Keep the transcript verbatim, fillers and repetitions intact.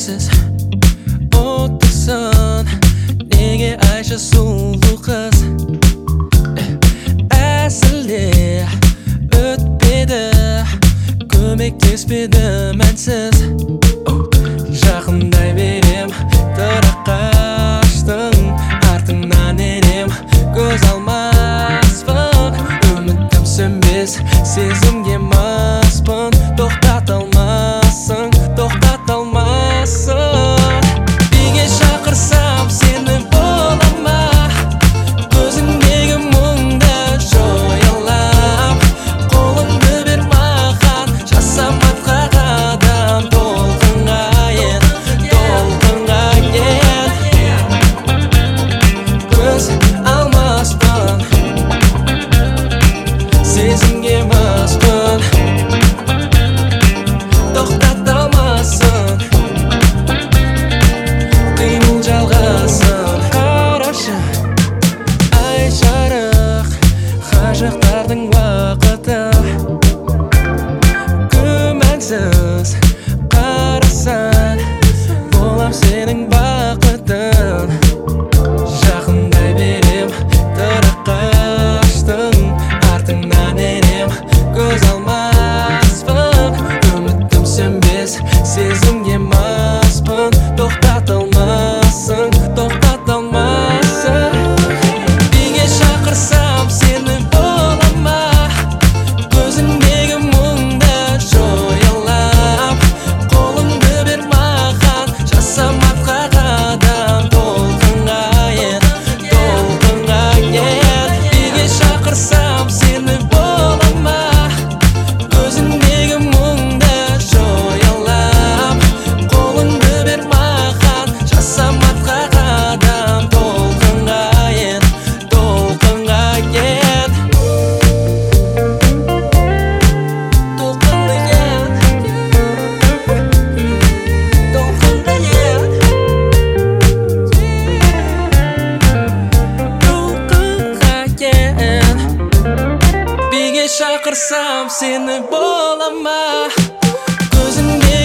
Еріксіз отырсын, неге Айша сұлу қыз? Әсілде өтпеді, көмектеспеді мәнсіз. Жақындай берем, тұрақ қаштың, артыңнан енем, көз алмаспын. Үмітім сөнбес, сезімге маспын. Тоқтата алмассың, тоқтата алмассың. Биге шақырсам сені бола ма? Көзіңдегі мұңды жоялам. Қолыңды бер маған, жасаматқа қадам. Толқынға ен, толқынға ен. Көз алмаспын, сезімге маспын. Тоқтата алмассың, қимыл жалғасын. Қарашы, ай жарық, ғашықтардың уақыты. Күмәнсіз қарасан, болам сенің бақытың. Жақындай берем, тұрақ қаштың, артыңнан енем, көз алмаспын. Үмітім сөнбес, сезімге маспын. Тоқтата алмассың, тоқтата алмассың. Биге шақырсам сені бола ма? Көзіңдегі мұңды жоялам. Қолыңды бер маған, жасаматқа қадам. Толқынға ен, толқынға ен. Биге шақырсам сені бола ма? Көзіңдегі мұңды жоялам. Қолыңды бер маған, жасаматқа қадам. Толқынға ен, толқынға ен. Толқынға ен, толқынға ен. Толқынға ен. Биге шақырсам сені бола ма? Көзіңде